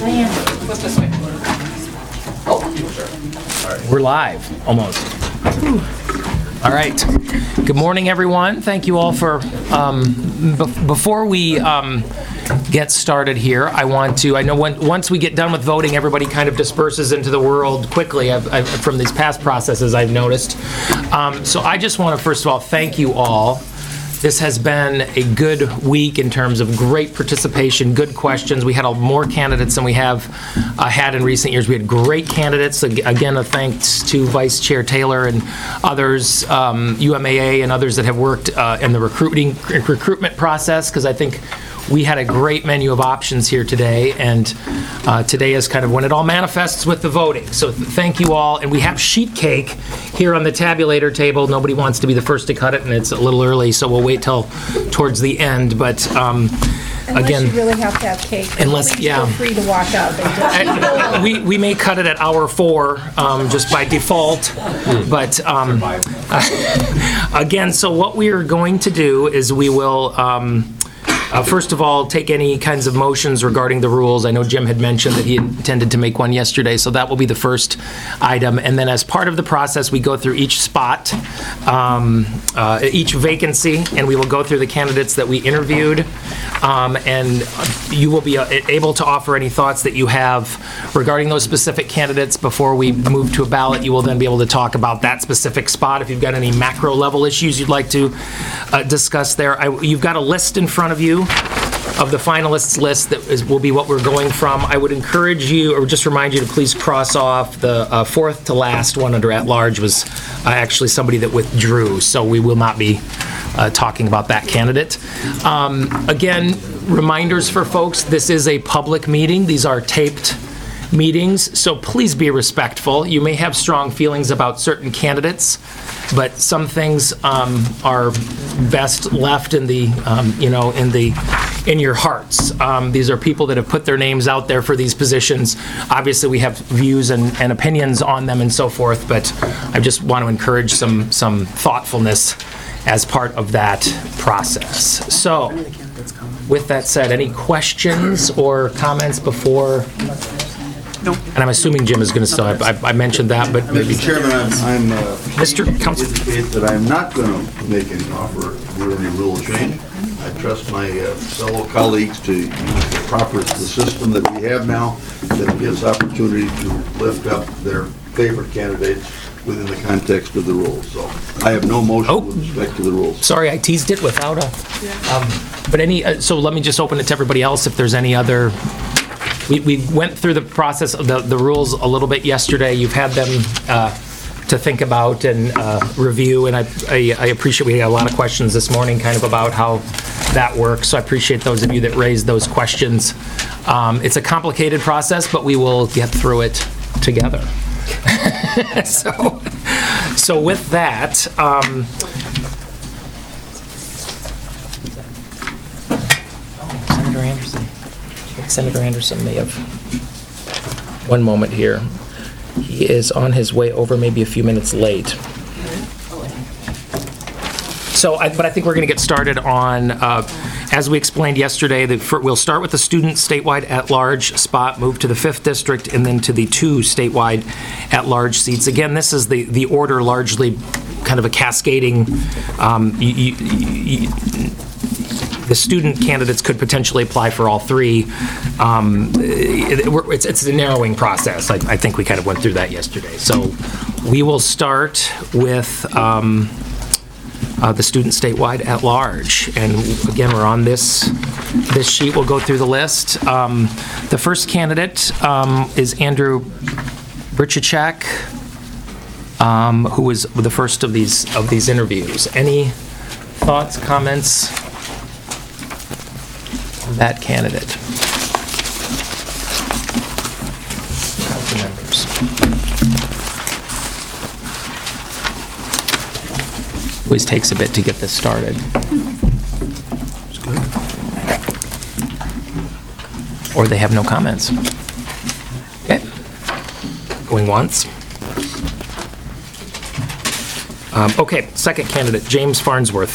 We're live, almost. All right. Good morning, everyone. Thank you all for, before we get started here, I know once we get done with voting, everybody kind of disperses into the world quickly. From these past processes, I've noticed. So I just want to, first of all, thank you all. This has been a good week in terms of great participation, good questions. We had more candidates than we have had in recent years. We had great candidates. Again, a thanks to Vice Chair Taylor and others, UMAA and others that have worked in the recruitment process, because I think we had a great menu of options here today, and today is kind of when it all manifests with the voting. So thank you all, and we have sheet cake here on the tabulator table. Nobody wants to be the first to cut it, and it's a little early, so we'll wait till towards the end. But unless again, you really have to have cake, please feel free to walk out. we may cut it at hour 4 just by default, but again, so what we are going to do is we will first of all, take any kinds of motions regarding the rules. I know Jim had mentioned that he intended to make one yesterday, so that will be the first item. And then as part of the process, we go through each spot, each vacancy, and we will go through the candidates that we interviewed. And you will be able to offer any thoughts that you have regarding those specific candidates before we move to a ballot. You will then be able to talk about that specific spot if you've got any macro level issues you'd like to discuss there. You've got a list in front of you of the finalists list that will be what we're going from. I would encourage you, or just remind you, to please cross off the fourth to last one under at-large was actually somebody that withdrew, so we will not be talking about that candidate. Again, reminders for folks, this is a public meeting. These are taped meetings, so please be respectful. You may have strong feelings about certain candidates, but some things are best left in the, in your hearts. These are people that have put their names out there for these positions. Obviously, we have views and opinions on them and so forth, but I just want to encourage some thoughtfulness as part of that process. So, with that said, any questions or comments before? No. And I'm assuming Jim is going to still have, I mentioned that, but maybe. Mr. Chairman, I'm Mr. Council. indicate that I'm not going to make any offer for any rule change. I trust my fellow colleagues to use the system that we have now that gives opportunity to lift up their favorite candidates within the context of the rules. So I have no motion with respect to the rules. Sorry, I teased it without a, but any, so let me just open it to everybody else if there's any other. We went through the process of the rules a little bit yesterday. You've had them to think about and review, and I appreciate we had a lot of questions this morning kind of about how that works, so I appreciate those of you that raised those questions. It's a complicated process, but we will get through it together. So with that, Senator Anderson. Senator Anderson may have one moment here. He is on his way over, maybe a few minutes late. So, but I think we're going to get started on, as we explained yesterday, we'll start with the student statewide at-large spot, move to the 5th district, and then to the 2 statewide at-large seats. Again, this is the order largely kind of a cascading. The student candidates could potentially apply for all 3. It's a narrowing process. I think we kind of went through that yesterday. So we will start with the student statewide at large. And again, we're on this sheet. We'll go through the list. The first candidate is Andrew Brichacek, who was the first of these interviews. Any thoughts, comments? That candidate. Council members. Always takes a bit to get this started. Or they have no comments. Okay. Going once. Okay, second candidate, James Farnsworth.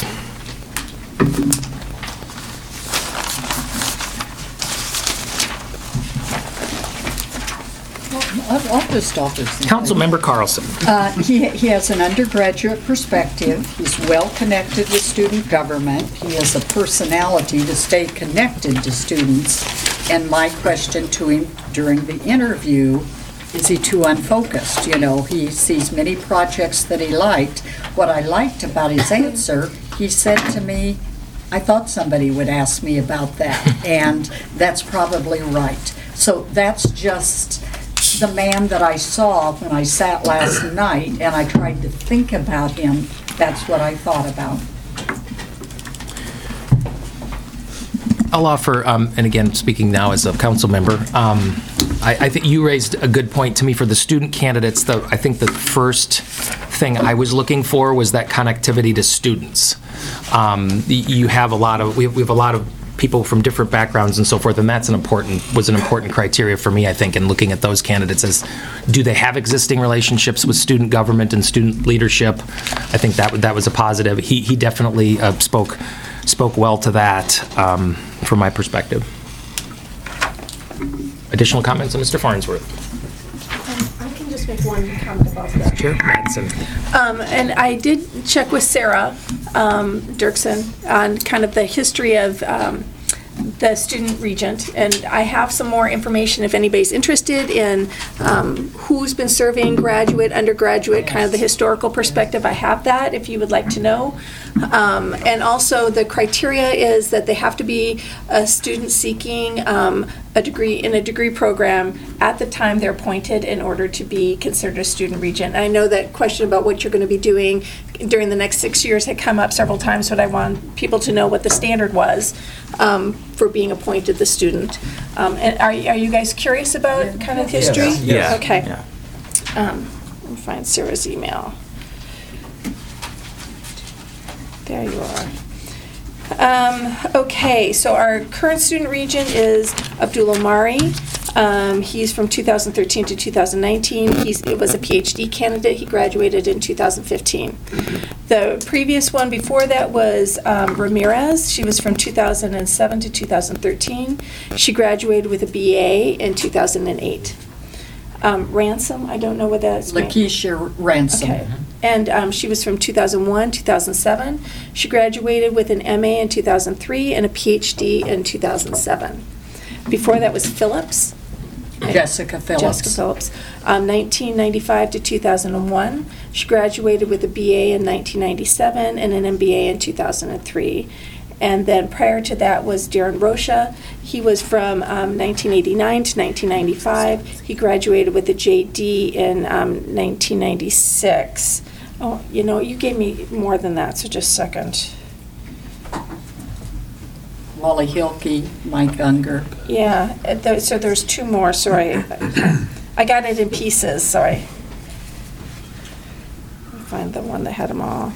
I'll just offer something. Councilmember Carlson. He has an undergraduate perspective. He's well connected with student government. He has a personality to stay connected to students. And my question to him during the interview, is he too unfocused? You know, he sees many projects that he liked. What I liked about his answer, he said to me, I thought somebody would ask me about that. And that's probably right. So that's just the man that I saw when I sat last night and I tried to think about him. That's what I thought about. I'll offer, and again, speaking now as a council member, I think you raised a good point to me for the student candidates. I think the first thing I was looking for was that connectivity to students. You have we have a lot of people from different backgrounds and so forth, and was an important criteria for me, I think, in looking at those candidates as, do they have existing relationships with student government and student leadership? I think that was a positive. He definitely spoke well to that from my perspective. Additional comments on Mr. Farnsworth? I can just make one comment about that. Chair Madsen. And I did check with Sarah Dirksen on kind of the history of the student regent, and I have some more information if anybody's interested in who's been serving, graduate, undergraduate, kind of the historical perspective. I have that if you would like to know. And also the criteria is that they have to be a student seeking a degree in a degree program at the time they're appointed in order to be considered a student regent. And I know that question about what you're going to be doing during the next 6 years had come up several times, but I want people to know what the standard was for being appointed the student. And are you guys curious about kind of history? Yes. Okay. Yeah. Let me find Sarah's email. There you are. Okay, so our current student regent is Abdul Omari. He's from 2013 to 2019. He was a PhD candidate. He graduated in 2015. The previous one before that was Ramirez. She was from 2007 to 2013. She graduated with a BA in 2008. Ransom, I don't know what that is. Lakeisha Ransom. Okay. And she was from 2001, 2007. She graduated with an MA in 2003 and a PhD in 2007. Before that was Phillips. Jessica Phillips. Jessica Phillips. 1995 to 2001. She graduated with a BA in 1997 and an MBA in 2003. And then prior to that was Darren Rocha. He was from 1989 to 1995. He graduated with a JD in 1996. Oh, you know, you gave me more than that, so just a second. Wally Hilke, Mike Unger. Yeah, so there's two more, sorry. I got it in pieces, sorry. Let me find the one that had them all.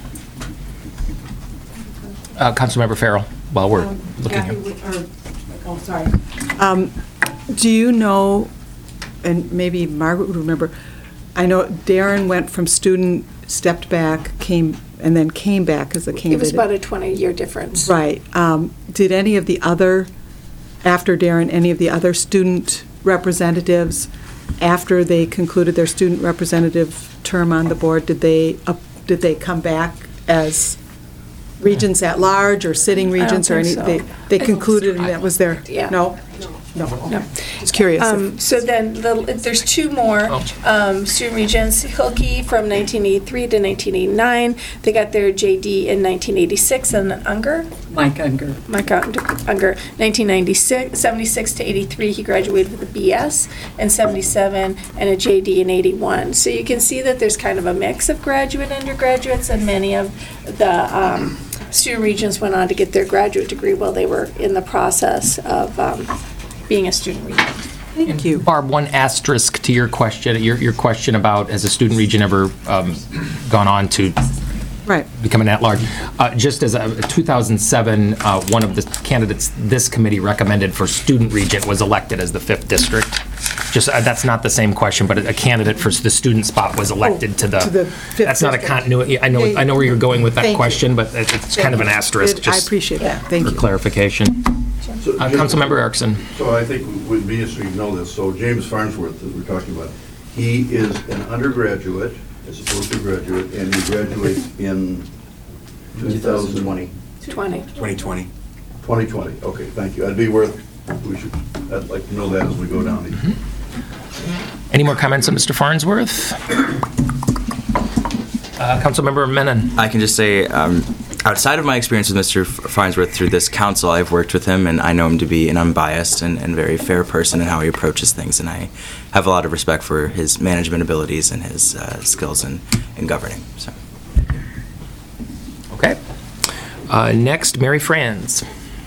Councilmember Farrell, while we're looking here. Oh, sorry. Do you know, and maybe Margaret would remember, I know Darren went from student, stepped back, and then came back as a candidate. It was about a 20-year difference. Right. Did any of the other, after Darren, any of the other student representatives, after they concluded their student representative term on the board, did they come back as regents at large or sitting regents or any? think so. They concluded and that was their, Yeah. no? No. Just curious. So then there's two more student regents. Hilke from 1983 to 1989. They got their JD in 1986, and Unger. Mike Unger. Mike Unger, 1996, 76 to 83, he graduated with a BS, and 77, and a JD in 81. So you can see that there's kind of a mix of graduate undergraduates, and many of the student regents went on to get their graduate degree while they were in the process of being a student regent. Thank you. Barb, one asterisk to your question. Your question about, has a student regent ever gone on to Right. become an at-large? Just as a 2007, one of the candidates this committee recommended for student regent was elected as the 5th district. Just, that's not the same question, but a candidate for the student spot was elected to the 5th that's not a district. continuity. I know where you're going with that Thank you. question, but it's kind of an asterisk, I just appreciate that. Thank for you. clarification. So, Councilmember Erickson. So I think it would be interesting to know this. So James Farnsworth, that we're talking about, he is an undergraduate as opposed to a graduate, and he graduates in 2020. 20. 2020. Okay, thank you. I'd like to know that as we go down these. Any more comments on Mr. Farnsworth? Councilmember Menon. I can just say, outside of my experience with Mr. Farnsworth through this council, I've worked with him, and I know him to be an unbiased and very fair person in how he approaches things, and I have a lot of respect for his management abilities and his skills in governing. So. Okay. Next, Mary Franz.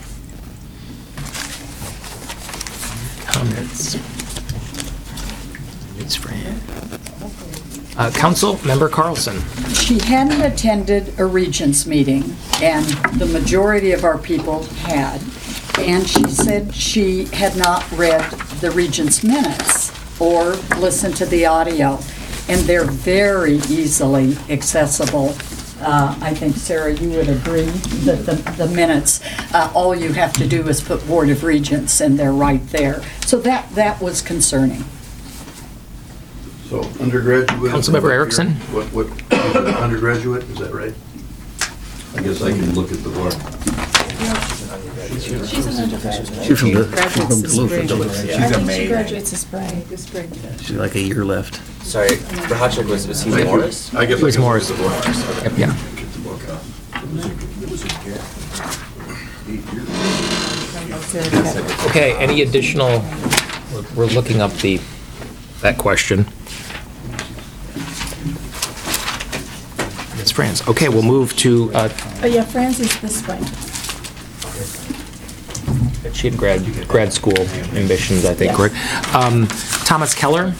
Comments. Ms. Franz. Councilmember Carlson. She hadn't attended a Regents meeting, and the majority of our people had. And she said she had not read the Regents minutes or listened to the audio, and they're very easily accessible. I think, Sarah, you would agree that the minutes, all you have to do is put Board of Regents, and they're right there. So that was concerning. So undergraduate. Councilmember Erickson. What, is it undergraduate, is that right? I guess I can look at the board. She's an undergraduate. She's from Graduates this spring. She's a May. graduates this spring. She's like a year left. Sorry, Rahachik, was he Morris? I guess It was I can Morris. look at the board. Yeah. Okay, any additional, we're looking up that question. Ms. Franz. Okay, we'll move to, Oh, yeah, Franz is this spring. she had grad school ambitions, I think, Yes. correct? Thomas Keller.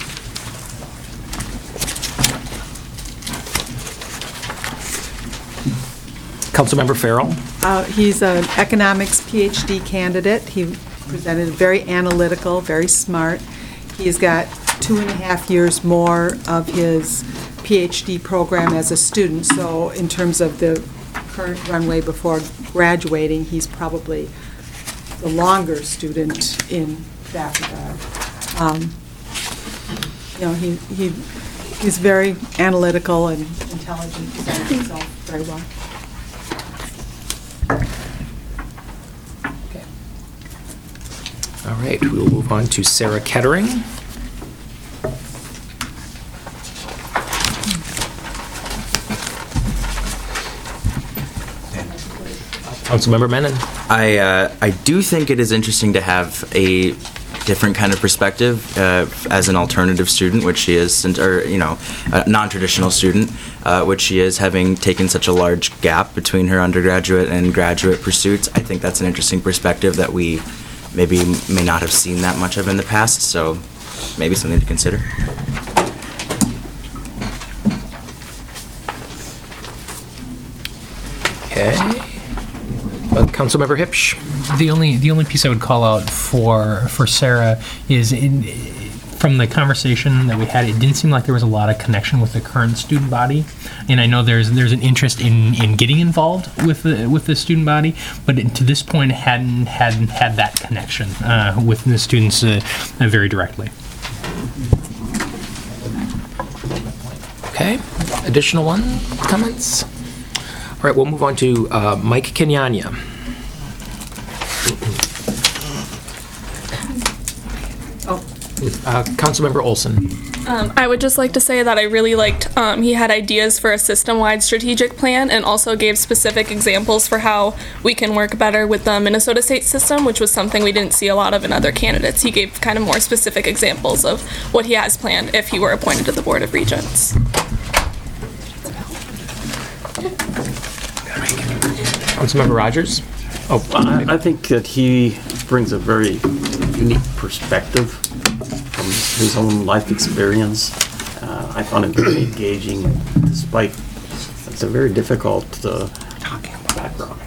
Councilmember Farrell. He's an economics PhD candidate. He presented very analytical, very smart. He's got 2.5 years more of his PhD program as a student, so in terms of the current runway before graduating, he's probably the longer student in that regard. You know, he's very analytical and intelligent, presents himself very well. All right, we will move on to Sarah Kettering. Councilmember Menon. I do think it is interesting to have a different kind of perspective as an alternative student, which she is, or a non-traditional student, which she is, having taken such a large gap between her undergraduate and graduate pursuits. I think that's an interesting perspective that we maybe may not have seen that much of in the past, so maybe something to consider. Okay. Councilmember Hipsch. The only piece I would call out for Sarah is from the conversation that we had, it didn't seem like there was a lot of connection with the current student body, and I know there's an interest in getting involved with the student body, but to this point hadn't had that connection with the students very directly. Okay. Additional comments? All right, we'll move on to Mike Kenyanya. Councilmember Olson. I would just like to say that I really liked, he had ideas for a system-wide strategic plan and also gave specific examples for how we can work better with the Minnesota State system, which was something we didn't see a lot of in other candidates. He gave kind of more specific examples of what he has planned if he were appointed to the Board of Regents. Councilmember Rogers. I think that he brings a very unique perspective from his own life experience. I found him very engaging, despite it's a very difficult background.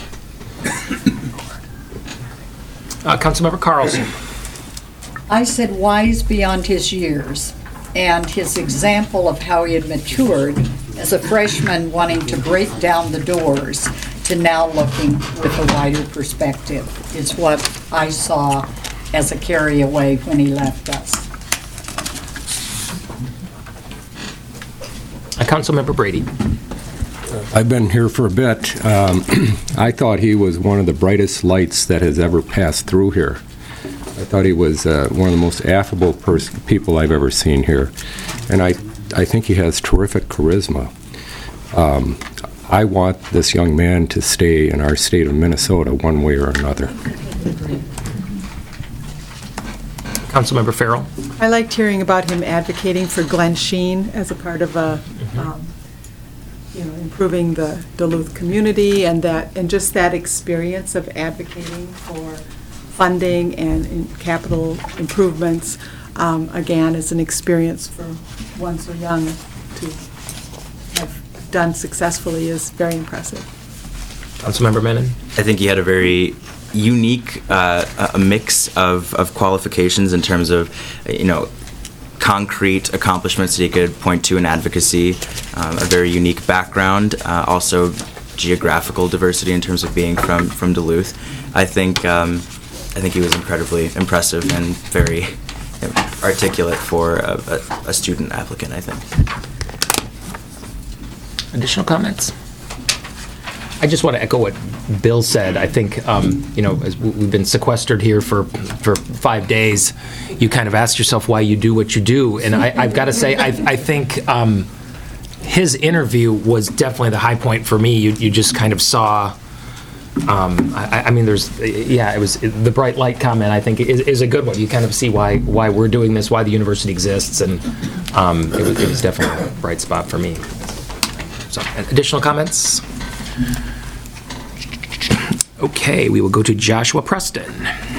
Councilmember Carlson. I said wise beyond his years, and his example of how he had matured as a freshman wanting to break down the doors to now looking with a wider perspective is what I saw as a carry away when he left us. Councilmember Brady. I've been here for a bit. I thought he was one of the brightest lights that has ever passed through here. I thought he was one of the most affable people I've ever seen here. And I think he has terrific charisma. I want this young man to stay in our state of Minnesota one way or another. Councilmember Farrell. I liked hearing about him advocating for Glen Sheen as a part of improving the Duluth community, and just that experience of advocating for funding and capital improvements, again, is an experience for one so young to have done successfully is very impressive. Councilmember Menon. I think he had a very unique a mix of qualifications in terms of, concrete accomplishments that he could point to in advocacy, a very unique background, also geographical diversity in terms of being from Duluth. I think he was incredibly impressive and very articulate for a student applicant, I think. Additional comments? I just want to echo what Bill said. I think, as we've been sequestered here for 5 days, you kind of ask yourself why you do what you do. And I've got to say, I think his interview was definitely the high point for me. You just kind of saw, it was the bright light comment, I think, is a good one. You kind of see why we're doing this, why the university exists, and it was definitely a bright spot for me. So, additional comments? Okay, we will go to Joshua Preston.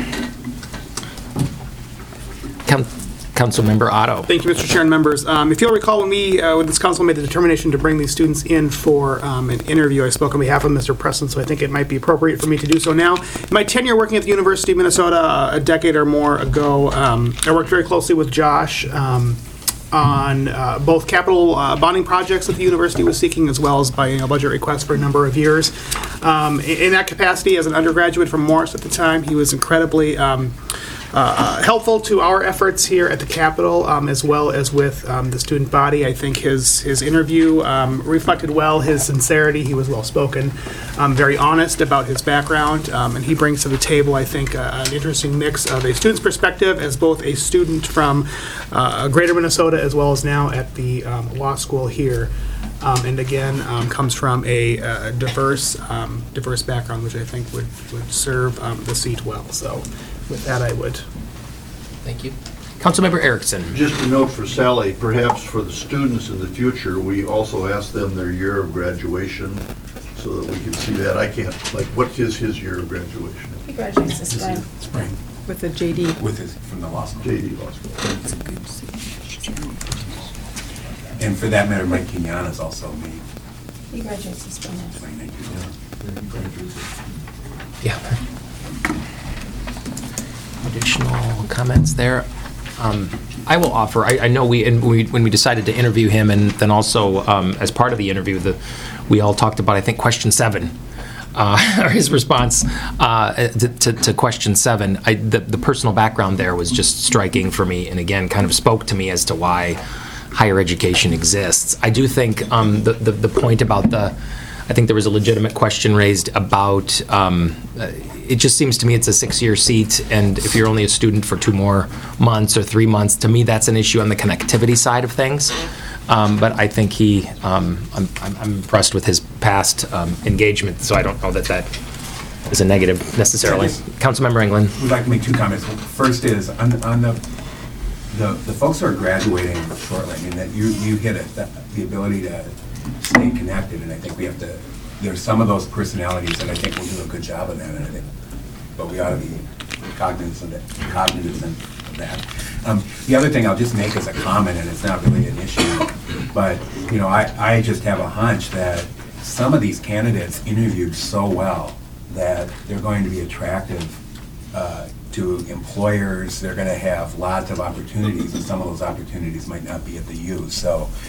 Councilmember Otto. Thank you, Mr. Chair and members. If you'll recall, when this council made the determination to bring these students in for an interview, I spoke on behalf of Mr. Preston, so I think it might be appropriate for me to do so now. In my tenure working at the University of Minnesota a decade or more ago, I worked very closely with Josh on both capital bonding projects that the university was seeking, as well as by budget requests for a number of years. In that capacity, as an undergraduate from Morris at the time, he was incredibly helpful to our efforts here at the Capitol, as well as with the student body. I think his interview reflected well his sincerity. He was well-spoken, very honest about his background, and he brings to the table, I think, an interesting mix of a student's perspective as both a student from greater Minnesota as well as now at the law school here. And again, comes from a diverse background, which I think would serve the seat well. So with that, I would. Thank you. Councilmember Erickson. Just a note for Sally, perhaps for the students in the future, we also ask them their year of graduation so that we can see that. I can't, what is his year of graduation? He graduates this spring. Spring. With a JD. From the law school. JD Law School. And for that matter, Mike Quignon is also me. He graduates this spring. Yeah. Additional comments there? I will offer, I know when we decided to interview him, and then also as part of the interview, we all talked about, I think, question 7, or his response to question 7. The personal background there was just striking for me, and again, kind of spoke to me as to why higher education exists. I do think the point about I think there was a legitimate question raised about, it just seems to me it's a 6-year seat, and if you're only a student for 2 more months or 3 months, to me that's an issue on the connectivity side of things. But I think I'm impressed with his past engagement, so I don't know that is a negative necessarily. Councilmember England. We'd like to make 2 comments. First is on the folks who are graduating shortly. I mean, that you hit it, the ability to stay connected, and I think we have to. There's some of those personalities that I think will do a good job of that, and I think, but we ought to be cognizant of that. The other thing I'll just make as a comment, and it's not really an issue, but I just have a hunch that some of these candidates interviewed so well that they're going to be attractive to employers. They're going to have lots of opportunities, and some of those opportunities might not be at the U. So,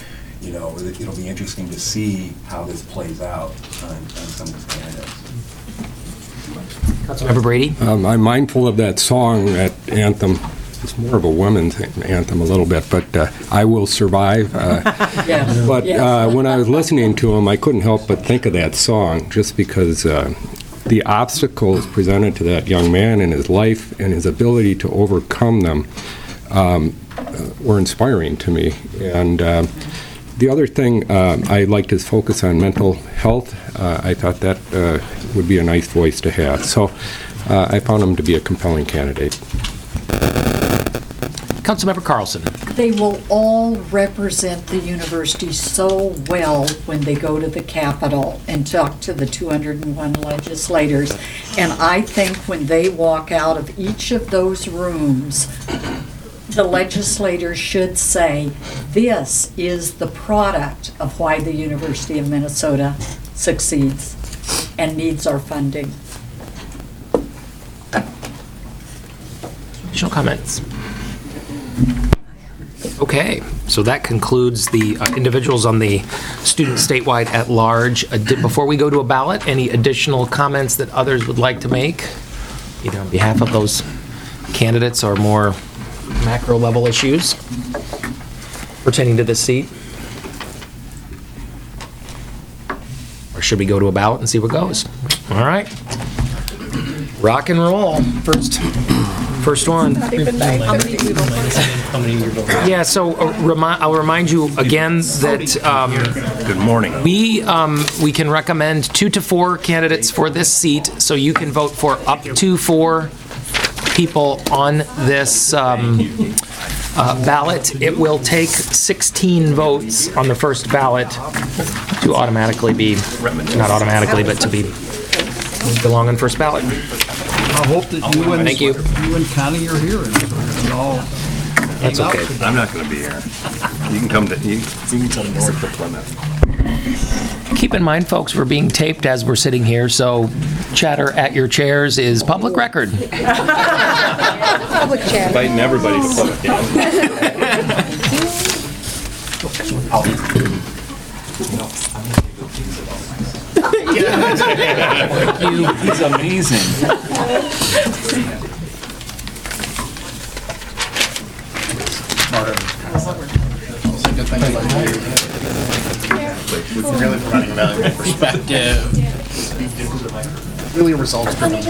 it'll be interesting to see how this plays out on some of these candidates. Councilmember Brady? I'm mindful of that song, that anthem. It's more of a women's anthem a little bit, but I Will Survive. Yes. But Yes. when I was listening to him, I couldn't help but think of that song, just because the obstacles presented to that young man in his life and his ability to overcome them were inspiring to me. And the other thing, I liked his focus on mental health. I thought that would be a nice voice to have. So I found him to be a compelling candidate. Councilmember Carlson? They will all represent the university so well when they go to the Capitol and talk to the 201 legislators. And I think when they walk out of each of those rooms, the legislators should say, this is the product of why the University of Minnesota succeeds and needs our funding. Additional comments? Okay, so that concludes the individuals on the student statewide at large. Before we go to a ballot, any additional comments that others would like to make, either on behalf of those candidates or more macro level issues pertaining to this seat? Or should we go to a ballot and see what goes? All right. Rock and roll. First one. Yeah, so I'll remind you again that Good morning. we can recommend 2 to 4 candidates for this seat, so you can vote for up to 4 people on this ballot. It will take 16 votes on the first ballot to automatically be, not automatically, but to be belong on first ballot. I hope that Thank you. you and Connie are here and all. That's okay. I'm not going to be here. You can come to, you can come north to Plymouth. Keep in mind, folks, we're being taped as we're sitting here, so chatter at your chairs is public record. Public chat. Inviting everybody to Plymouth, yeah. He's amazing. Really providing a valuable perspective. Really results driven.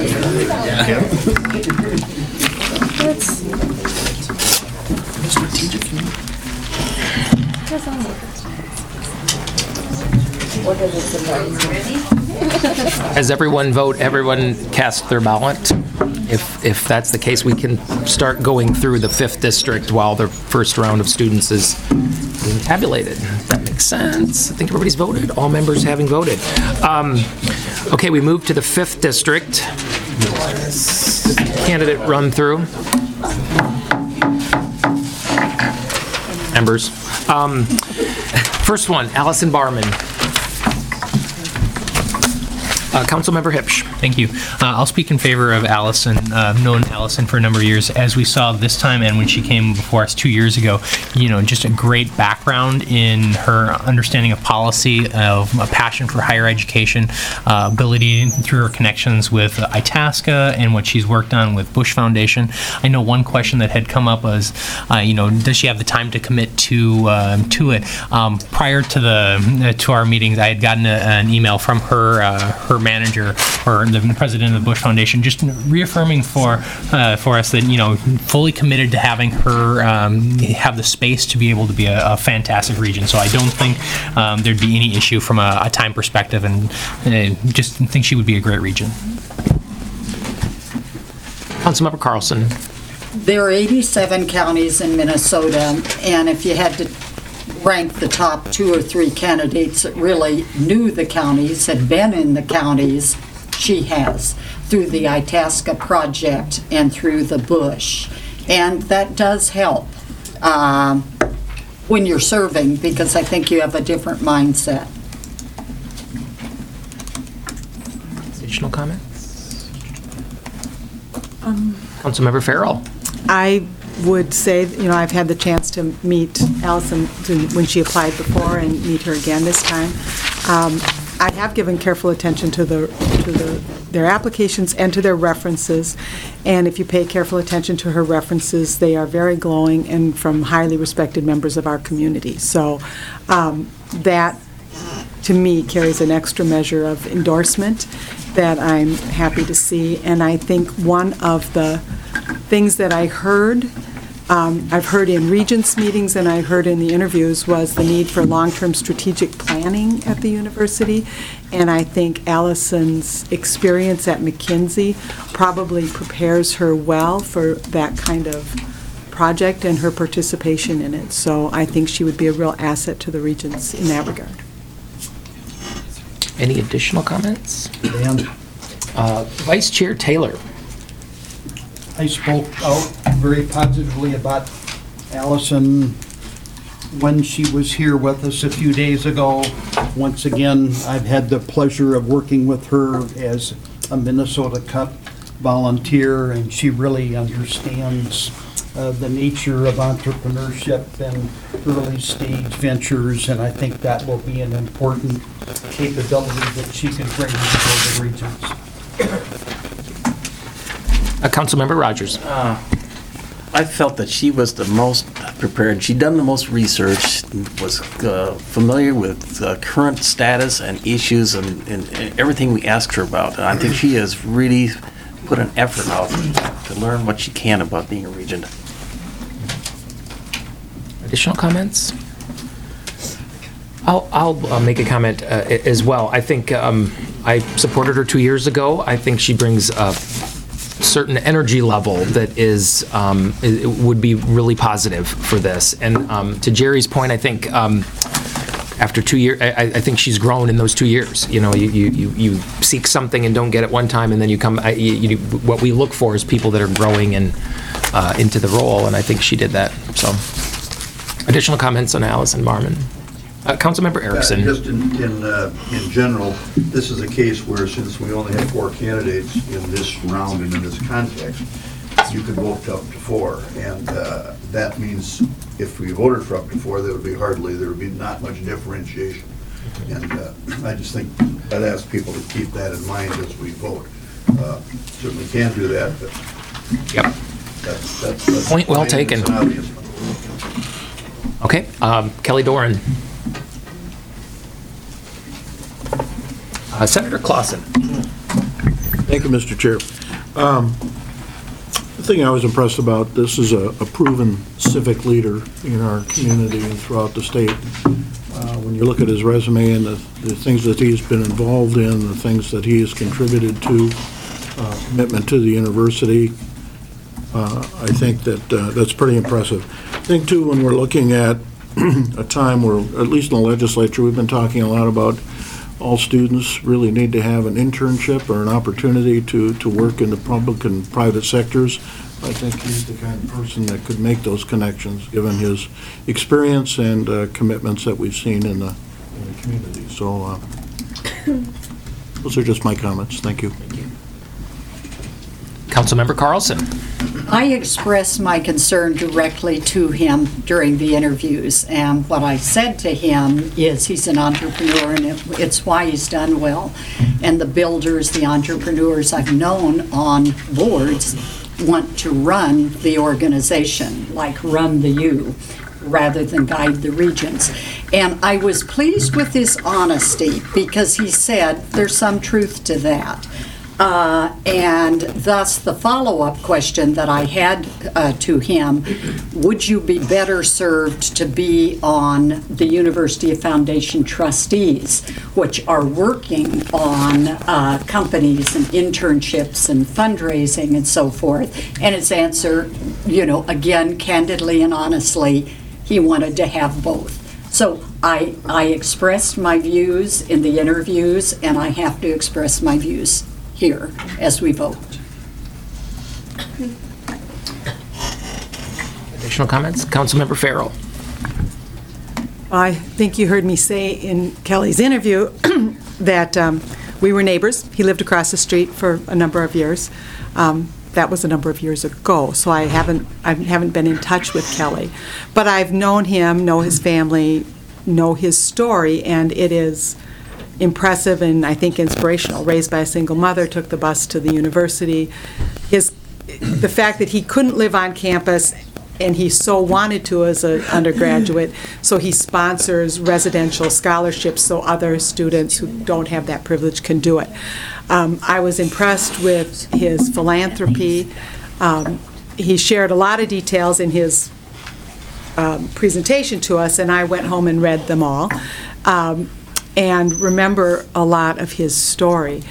As everyone cast their ballot? If that's the case, we can start going through the 5th district while the first round of students is being tabulated. That makes sense. I think everybody's voted, all members having voted. Okay, we move to the 5th district. Candidate run through. Members. First one, Allison Barman. Councilmember Hipsch. Thank you. I'll speak in favor of Allison. I've known Allison for a number of years. As we saw this time and when she came before us 2 years ago, just a great background in her understanding of policy, of a passion for higher education, ability through her connections with Itasca and what she's worked on with Bush Foundation. I know one question that had come up was, does she have the time to commit to it? Prior to our meetings, I had gotten an email from her manager or the president of the Bush Foundation, just reaffirming for us that fully committed to having her have the space to be able to be a fantastic region. So I don't think there'd be any issue from a time perspective, and just think she would be a great region. Councilmember Carlson. There are 87 counties in Minnesota, and if you had to rank the top 2 or 3 candidates that really knew the counties, had been in the counties, she has, through the Itasca project and through the Bush. And that does help when you're serving, because I think you have a different mindset. Additional comments? Councilmember Farrell. I would say, I've had the chance to meet Allison when she applied before and meet her again this time. I have given careful attention to their applications and to their references, and if you pay careful attention to her references, they are very glowing and from highly respected members of our community. So that, to me, carries an extra measure of endorsement that I'm happy to see. And I think one of the things that I heard, I've heard in Regents meetings and I heard in the interviews, was the need for long-term strategic planning at the university. And I think Allison's experience at McKinsey probably prepares her well for that kind of project and her participation in it. So I think she would be a real asset to the Regents in that regard. Any additional comments? Dan? Vice Chair Taylor. I spoke out very positively about Allison when she was here with us a few days ago. Once again, I've had the pleasure of working with her as a Minnesota Cup volunteer, and she really understands the nature of entrepreneurship and early stage ventures, and I think that will be an important capability that she can bring to the Regents. Councilmember Rogers. I felt that she was the most prepared. She'd done the most research, was familiar with current status and issues and everything we asked her about. And I think she has really put an effort out to learn what she can about being a regent. Additional comments? I'll make a comment as well. I think I supported her 2 years ago. I think she brings a certain energy level that is would be really positive for this. And to Jerry's point, I think after 2 years, I think she's grown in those 2 years. You know, you seek something and don't get it one time, and then you come. What we look for is people that are growing and into the role, and I think she did that. So, additional comments on Allison Barman. Councilmember Erickson. Just in general, this is a case where, since we only have 4 candidates in this round and in this context, you could vote up to 4, and that means if we voted for up to 4, there would be not much differentiation. And I just think I'd ask people to keep that in mind as we vote. Certainly can do that, but yep, that's point well taken. Okay, Kelly Doran. Senator Clausen. Thank you, Mr. Chair. The thing I was impressed about, this is a proven civic leader in our community and throughout the state. When you look at his resume and the things that he's been involved in, the things that he has contributed to, commitment to the university, I think that that's pretty impressive. I think, too, when we're looking at a time where, at least in the legislature, we've been talking a lot about all students really need to have an internship or an opportunity to work in the public and private sectors. I think he's the kind of person that could make those connections, given his experience and commitments that we've seen in the community. So those are just my comments. Thank you. Thank you. Councilmember Carlson. I expressed my concern directly to him during the interviews, and what I said to him is he's an entrepreneur, and it's why he's done well. And the builders, the entrepreneurs I've known on boards want to run the organization, like run the U, rather than guide the regents. And I was pleased with his honesty, because he said there's some truth to that. And thus the follow-up question that I had to him, would you be better served to be on the University of Foundation trustees, which are working on companies and internships and fundraising and so forth? And his answer, again, candidly and honestly, he wanted to have both. So I expressed my views in the interviews, and I have to express my views here as we vote. Additional comments? Councilmember Farrell. I think you heard me say in Kelly's interview that we were neighbors. He lived across the street for a number of years. that was a number of years ago, so I haven't been in touch with Kelly. But I've known him, know his family, know his story, and it is impressive and I think inspirational. Raised by a single mother, took the bus to the university. The fact that he couldn't live on campus and he so wanted to as an undergraduate, so he sponsors residential scholarships so other students who don't have that privilege can do it. I was impressed with his philanthropy. He shared a lot of details in his presentation to us, and I went home and read them all, and remember a lot of his story.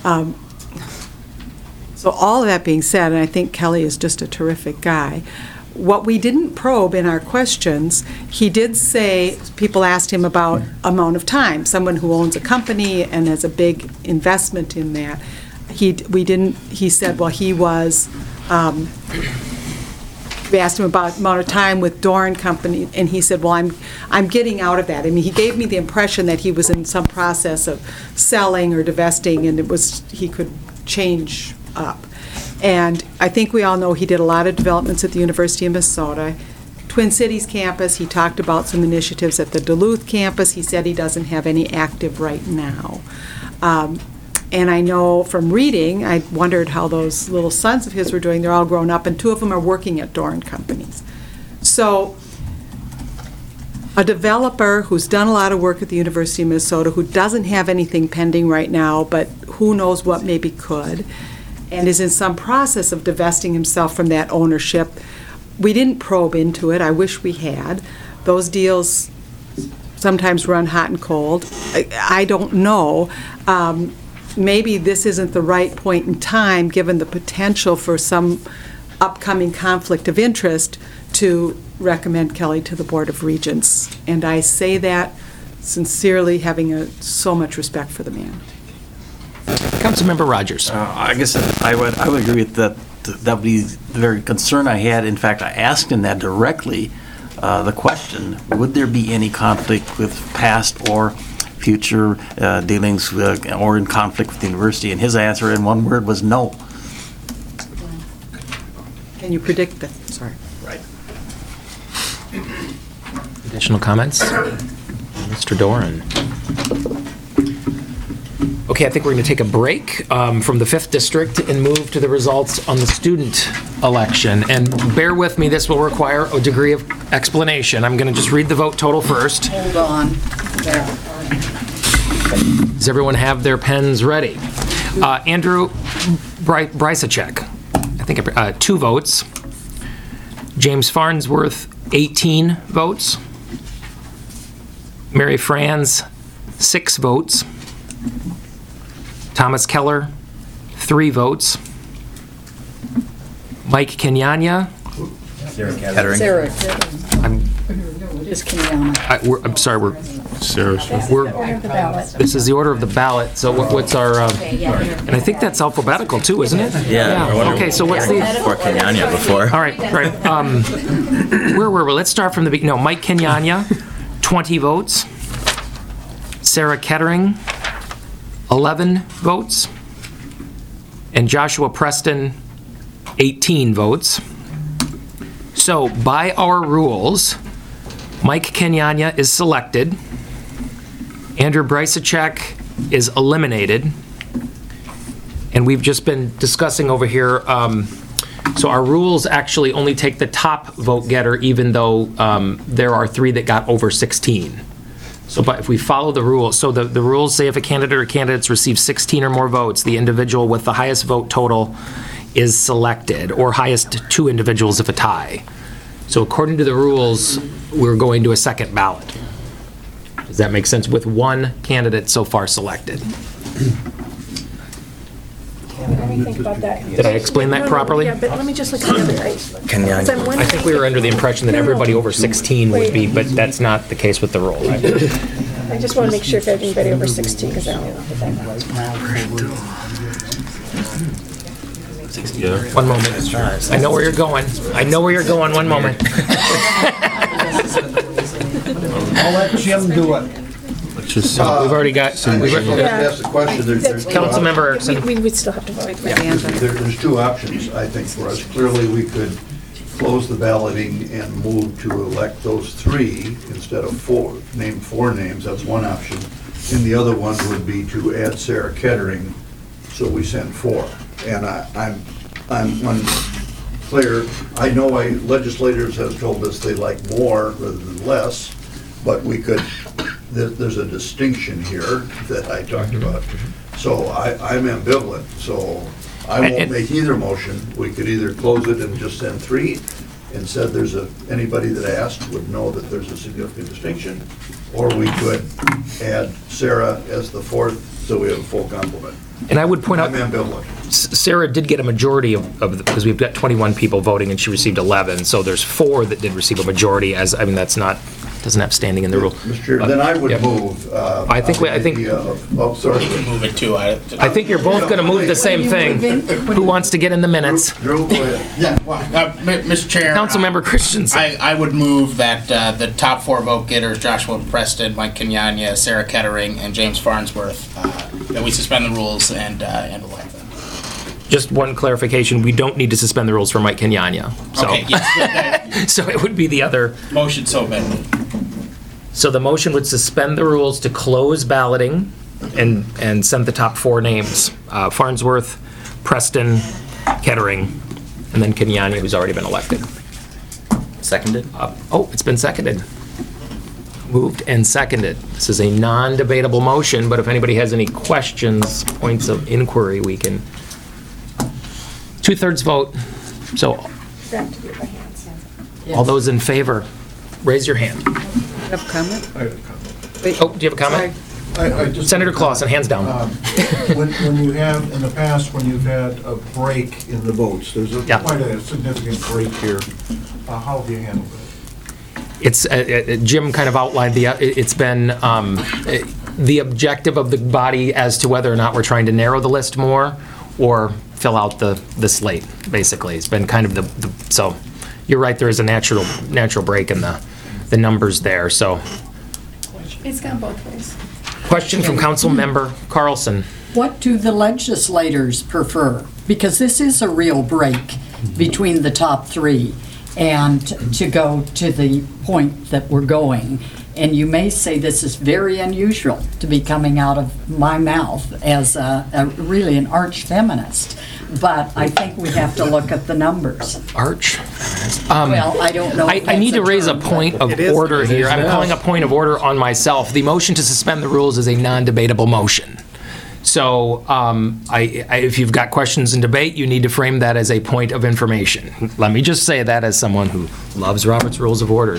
So all of that being said, and I think Kelly is just a terrific guy, what we didn't probe in our questions, he did say, people asked him about amount of time, someone who owns a company and has a big investment in that. He said, well, he was, we asked him about amount of time with Doran Company, and he said, well, I'm getting out of that. I mean, he gave me the impression that he was in some process of selling or divesting, and he could change up. And I think we all know he did a lot of developments at the University of Minnesota. Twin Cities campus, he talked about some initiatives at the Duluth campus. He said he doesn't have any active right now. And I know from reading, I wondered how those little sons of his were doing. They're all grown up, and 2 of them are working at Doran companies. So a developer who's done a lot of work at the University of Minnesota, who doesn't have anything pending right now, but who knows what maybe could, and is in some process of divesting himself from that ownership. We didn't probe into it. I wish we had. Those deals sometimes run hot and cold. I don't know. Maybe this isn't the right point in time, given the potential for some upcoming conflict of interest, to recommend Kelly to the Board of Regents. And I say that sincerely, having so much respect for the man. Councilmember Rogers. I guess I would agree with that. That would be the very concern I had. In fact, I asked him that directly, the question, would there be any conflict with past or future dealings or in conflict with the university? And his answer in one word was no. Can you predict that? Sorry. Right. Additional comments? Mr. Doran. Okay, I think we're going to take a break from the 5th District and move to the results on the student election. And bear with me, this will require a degree of explanation. I'm going to just read the vote total first. Hold on. There. Does everyone have their pens ready? Andrew Brysacek, I think 2 votes. James Farnsworth, 18 votes. Mary Franz, 6 votes. Thomas Keller, 3 votes. Mike Kenyanya. Sarah Kettering. Sarah Kettering. It is Kenyanya. I'm sorry, this is the order of the ballot, so what's our, and I think that's alphabetical too, isn't it? Yeah. Okay, so what's the? For Kenyanya before. All right. Where were we? Let's start from the beginning. No, Mike Kenyanya, 20 votes. Sarah Kettering, 11 votes. And Joshua Preston, 18 votes. So by our rules, Mike Kenyanya is selected. Andrew Brysacek is eliminated. And we've just been discussing over here, so our rules actually only take the top vote getter, even though there are 3 that got over 16. So, but if we follow the rules, so the rules say if a candidate or candidates receive 16 or more votes, the individual with the highest vote total is selected, or highest 2 individuals if a tie. So according to the rules, we're going to a second ballot. Does that make sense? With 1 candidate so far selected. Let me think about that. Did I explain that properly? Yeah, but let me just look at it. Kenyanya. I think we were under the impression that everybody over 16 would be, but that's not the case with the rule. Right? I just want to make sure if everybody over 16, because I don't know what that was. One moment. I know where you're going. One moment. I'll let Jim do it. Let's just. We've already got, I just wanted to ask the question. There's two Councilmember Erickson. We would still have to vote. There's two options, I think, for us. Clearly, we could close the balloting and move to elect those three instead of four, name four names, that's one option. And the other one would be to add Sarah Kettering, so we send four. And I'm unclear, I know legislators have told us they like more rather than less, but we could, there's a distinction here that I talked about. So I'm ambivalent, so I won't make either motion. We could either close it and just send three, and said anybody that asked would know that there's a significant distinction, or we could add Sarah as the fourth, so we have a full complement. And I would point out, I'm ambivalent. Sarah did get a majority because we've got 21 people voting and she received 11, so there's 4 that did receive a majority, that's not, doesn't have standing in the rule. Mr. Chair, then I would move. I think, sorry. You can move it too. I think you're both going to move the same thing. Who wants to get in the minutes? Drew, go ahead. Yeah, well, Mr. Chair. Councilmember Christensen. I would move that the top 4 vote getters, Joshua Preston, Mike Kenyanya, Sarah Kettering, and James Farnsworth, that we suspend the rules and elect them. Just one clarification, we don't need to suspend the rules for Mike Kenyanya. So. Okay, yes. So it would be the other. Motion so amended. So the motion would suspend the rules to close balloting and send the top 4 names. Farnsworth, Preston, Kettering, and then Kenyanya, who's already been elected. Seconded? It's been seconded. Moved and seconded. This is a non-debatable motion, but if anybody has any questions, points of inquiry, we can. 2/3 vote. So all those in favor, raise your hand. Have a comment? I have a comment. Wait, Oh, do you have a comment? I just- Senator Clausen, hands down. When you have, in the past, when you've had a break in the votes, there's Yeah. quite a significant break here. How have you handled it? It's, Jim kind of outlined it's been the objective of the body as to whether or not we're trying to narrow the list more or fill out the slate, basically. It's been kind of so you're right, there is a natural break in the numbers there, so. It's gone both ways. Question from Council Member Carlson. What do the legislators prefer? Because this is a real break between the top 3, and to go to the point that we're going. And you may say this is very unusual to be coming out of my mouth as really an arch feminist. But I think we have to look at the numbers. Arch? Well, I don't know. I need to raise a point of order here. I'm calling a point of order on myself. The motion to suspend the rules is a non-debatable motion. So if you've got questions in debate, you need to frame that as a point of information. Let me just say that as someone who loves Robert's Rules of Order.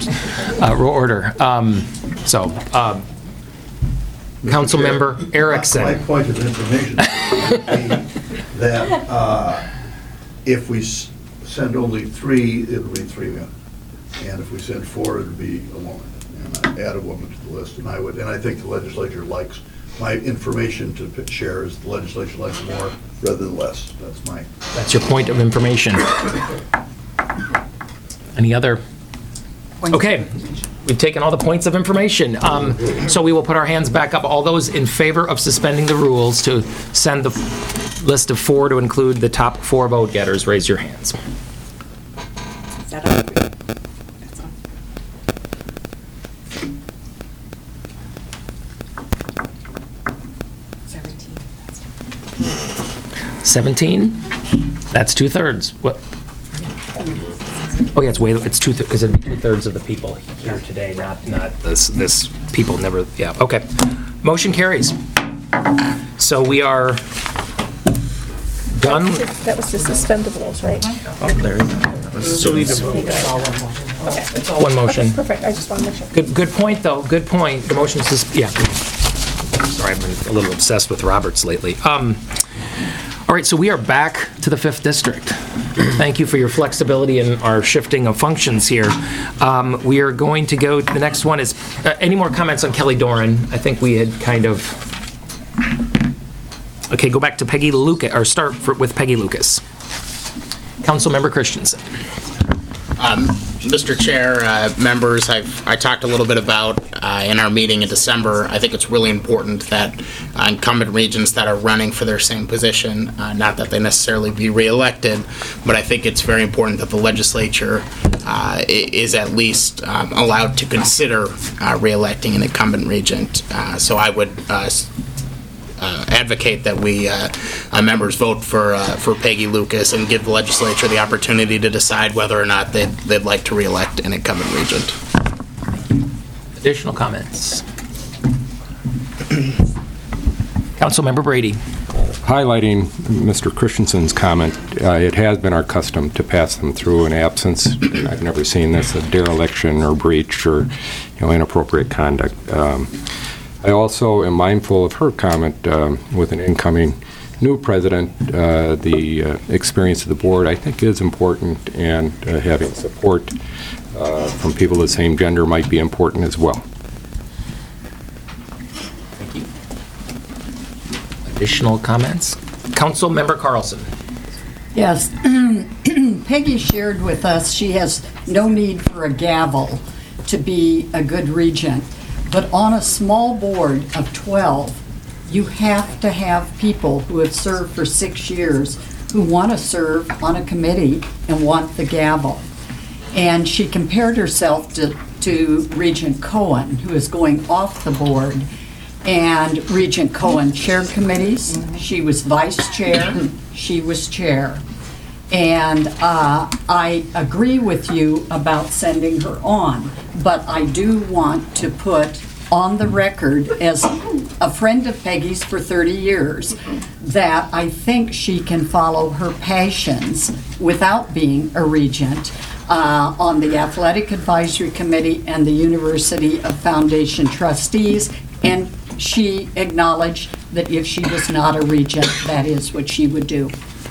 Councilmember Erickson. My point of information would be that if we send only 3, it'll be 3 men. And if we send 4, it'll be a woman. And I add a woman to the list. And I think the legislature likes my information to share is the legislature likes more rather than less. That's your point of information. Any other? Okay, we've taken all the points of information. So we will put our hands back up. All those in favor of suspending the rules to send the list of 4 to include the top 4 vote getters, raise your hands. Is that all? 17? That's 2/3. What? Oh yeah, it's 2/3 because it'd be 2/3 of the people here today, not this people never. Yeah. Okay. Motion carries. So we are done. That was to suspend the rules, right? Oh, there you go. So we Okay. It's all one motion. Okay, perfect. I just want to make sure. Good point, though. Good point. The motion is yeah. Sorry, I've been a little obsessed with Roberts lately. All right, so we are back to the 5th District. Thank you for your flexibility in our shifting of functions here. We are going to go, the next one is, any more comments on Kelly Doran? I think we had kind of, okay, go back to Peggy Lucas, or start with Peggy Lucas. Councilmember Christensen. Mr. Chair, members, I talked a little bit about in our meeting in December. I think it's really important that incumbent regents that are running for their same position, not that they necessarily be reelected, but I think it's very important that the legislature is at least allowed to consider reelecting an incumbent regent. So I would advocate that we members vote for Peggy Lucas and give the legislature the opportunity to decide whether or not they'd like to reelect an incumbent regent. Additional comments? Councilmember Brady. Highlighting Mr. Christensen's comment, it has been our custom to pass them through in absence. I've never seen this, a dereliction or breach or inappropriate conduct. I also am mindful of her comment with an incoming new president. The experience of the board, I think, is important, and having support from people of the same gender might be important as well. Thank you. Additional comments? Councilmember Carlson. Yes. Peggy shared with us she has no need for a gavel to be a good regent. But on a small board of 12, you have to have people who have served for 6 years who want to serve on a committee and want the gavel. And she compared herself to Regent Cohen, who is going off the board. And Regent Cohen chaired committees. She was vice chair. She was chair. And I agree with you about sending her on, but I do want to put on the record as a friend of Peggy's for 30 years that I think she can follow her passions without being a regent on the Athletic Advisory Committee and the University of Foundation Trustees, and she acknowledged that if she was not a regent, that is what she would do.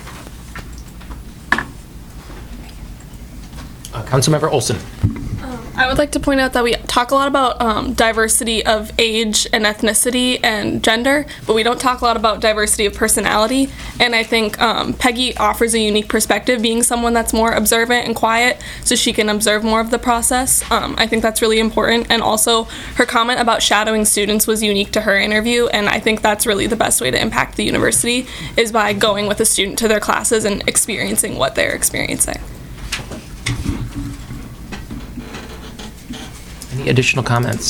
Councilmember Olson. I would like to point out that we talk a lot about diversity of age and ethnicity and gender, but we don't talk a lot about diversity of personality. And I think Peggy offers a unique perspective, being someone that's more observant and quiet, so she can observe more of the process. I think that's really important. And also, her comment about shadowing students was unique to her interview, and I think that's really the best way to impact the university, is by going with a student to their classes and experiencing what they're experiencing. Any additional comments?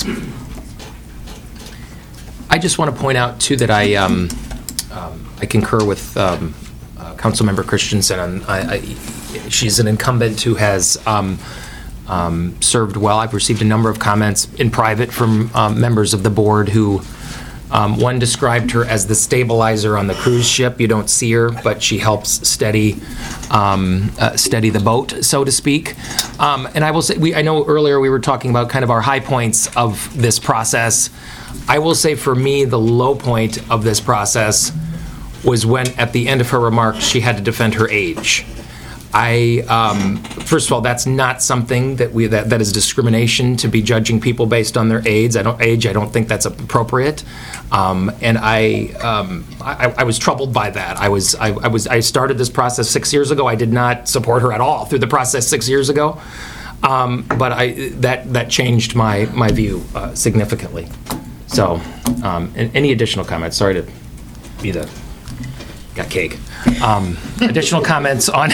I just want to point out, too, that I concur with Councilmember Christensen. She's an incumbent who has served well. I've received a number of comments in private from members of the board who, one described her as the stabilizer on the cruise ship. You don't see her, but she helps steady the boat, so to speak. And I will say, I know earlier we were talking about kind of our high points of this process. I will say, for me, the low point of this process was when, at the end of her remarks, she had to defend her age. First of all, that's not something that is discrimination, to be judging people based on their age. I don't think that's appropriate. And I was troubled by that. I started this process 6 years ago. I did not support her at all through the process 6 years ago. But that changed my view significantly. So, any additional comments? Sorry to be the got cake. Additional comments on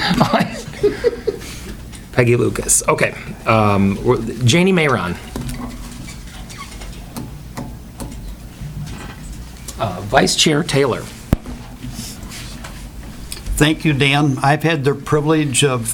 Peggy Lucas. Okay. Janie Mayron. Vice Chair Taylor. Thank you, Dan. I've had the privilege of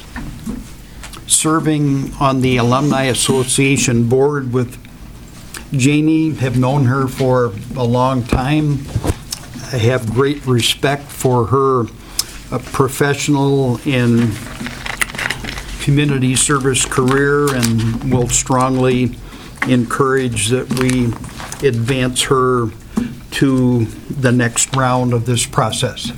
serving on the Alumni Association board with Janie, have known her for a long time. I have great respect for her professional and community service career, and will strongly encourage that we advance her to the next round of this process.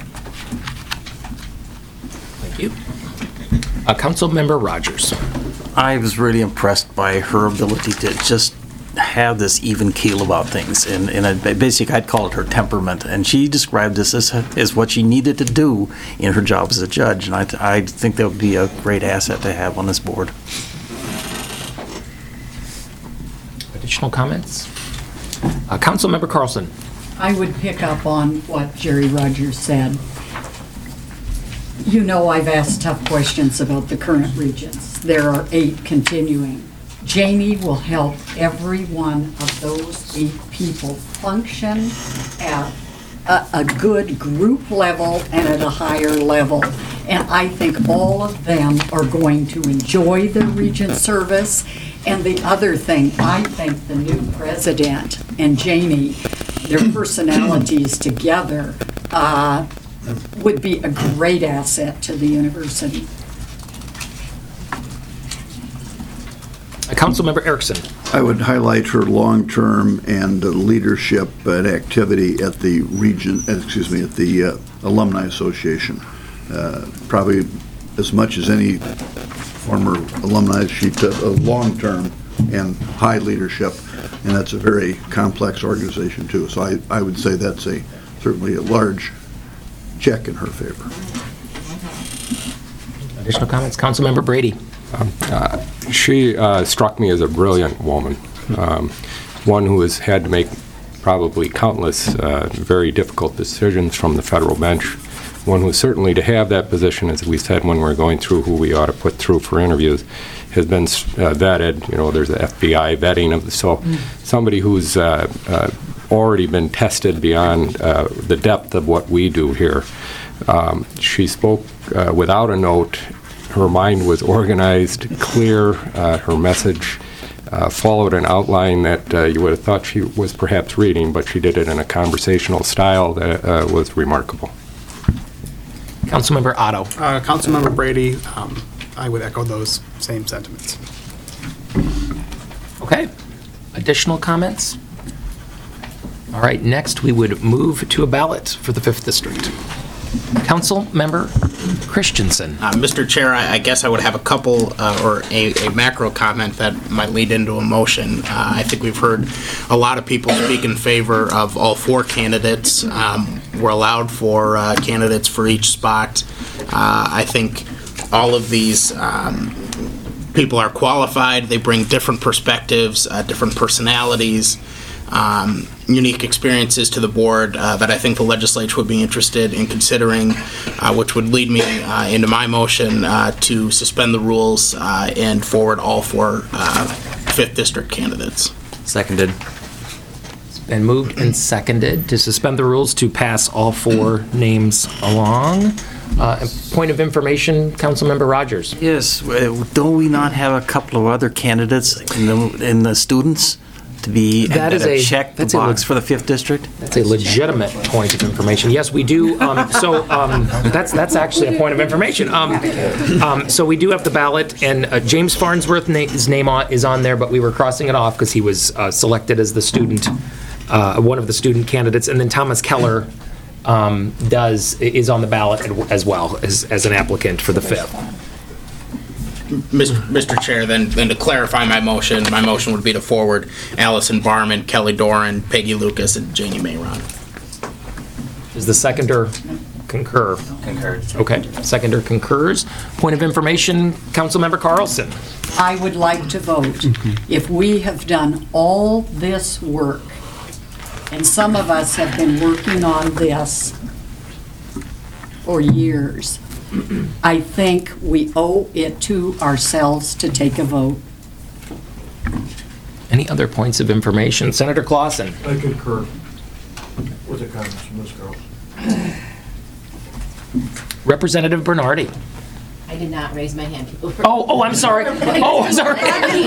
Thank you. Councilmember Rogers. I was really impressed by her ability to just have this even keel about things. And basically, I'd call it her temperament. And she described this as what she needed to do in her job as a judge. And I think that would be a great asset to have on this board. Additional comments? Councilmember Carlson. I would pick up on what Jerry Rogers said. You know, I've asked tough questions about the current regents. There are 8 continuing. Jamie will help every one of those 8 people function at a good group level and at a higher level. And I think all of them are going to enjoy the regent service. And the other thing, I think the new president and Jamie, their personalities together would be a great asset to the university. Councilmember Erickson. I would highlight her long-term and leadership and activity at the at the Alumni Association. Probably as much as any former alumni, she took a long-term and high leadership, and that's a very complex organization too. So I would say that's certainly a large check in her favor. Additional comments? Councilmember Brady. She struck me as a brilliant woman, one who has had to make probably countless very difficult decisions from the federal bench, one who certainly to have that position, as we said when we're going through who we ought to put through for interviews, has been vetted. You know, there's the FBI vetting of somebody who's already been tested beyond the depth of what we do here. She spoke without a note. Her mind was organized, clear. Her message followed an outline that you would have thought she was perhaps reading, but she did it in a conversational style that was remarkable. Councilmember Otto. Councilmember Brady, I would echo those same sentiments. Okay. Additional comments? All right, next we would move to a ballot for the 5th District. Councilmember Christensen. Mr. Chair, I guess I would have a couple, or a macro comment that might lead into a motion. I think we've heard a lot of people speak in favor of all 4 candidates. We're allowed 4 candidates for each spot. I think all of these people are qualified. They bring different perspectives, different personalities, unique experiences to the board that I think the legislature would be interested in considering, which would lead me into my motion to suspend the rules and forward all 4 5th District candidates. Seconded. It's been moved and seconded to suspend the rules to pass all 4 names along. Point of information, Councilmember Rogers. Yes, don't we not have a couple of other candidates in the students to be check the box for the 5th District? That's a legitimate point of information. Yes, we do. That's actually a point of information. So we do have the ballot, and James Farnsworth's name is on there, but we were crossing it off because he was selected as the student, one of the student candidates, and then Thomas Keller is on the ballot as well as an applicant for the 5th. Mr. Chair, then to clarify my motion would be to forward Allison Barman, Kelly Doran, Peggy Lucas, and Janie Mayron. Does the seconder concur? Concurred. Okay, seconder concurs. Point of information, Councilmember Carlson. I would like to vote. If we have done all this work, and some of us have been working on this for years, I think we owe it to ourselves to take a vote. Any other points of information? Senator Clausen. I concur with the comments from Ms. Carlson. Representative Bernardi. I did not raise my hand. Oh, I'm sorry. Oh, I'm sorry.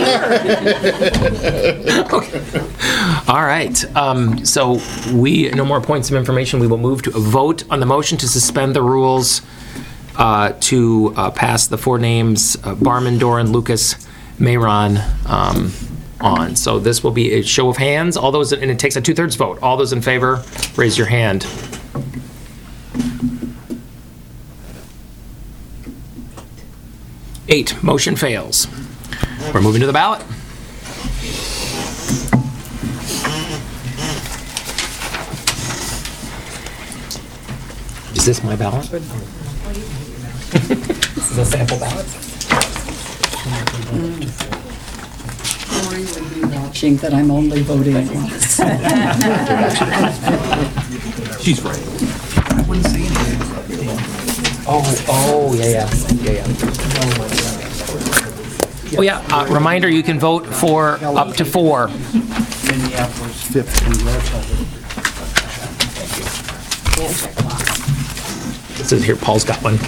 Okay. All right. So no more points of information. We will move to a vote on the motion to suspend the rules to pass the 4 names, Barman, Doran, Lucas, Mayron, on. So this will be a show of hands. All those, and it takes a 2/3 vote. All those in favor, raise your hand. Eight, motion fails. We're moving to the ballot. Is this my ballot? This is a sample ballot. Lori will be watching that I'm only voting once. She's right. I wouldn't say anything. Yeah. Oh, yeah, reminder, you can vote for up to 4. Minneapolis 50 It says here, Paul's got one.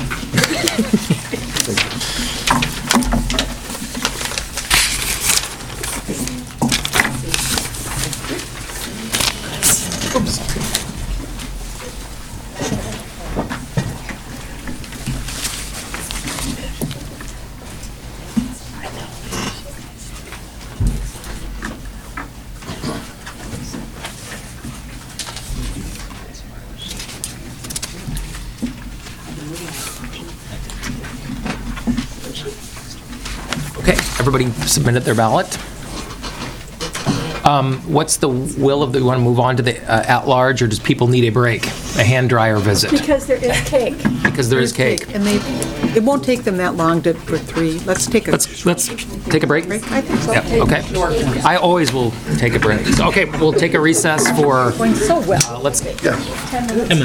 Okay, everybody submitted their ballot. What's the will of the, you want to move on to the at-large, or does people need a break, a hand dryer visit? Because there is cake. Because there is cake. And it won't take them that long for 3. Let's take a... Let's take a break? I think so. Yeah, okay. I always will take a break. So, okay, we'll take a recess for... Going so well. Let's... 10 minutes.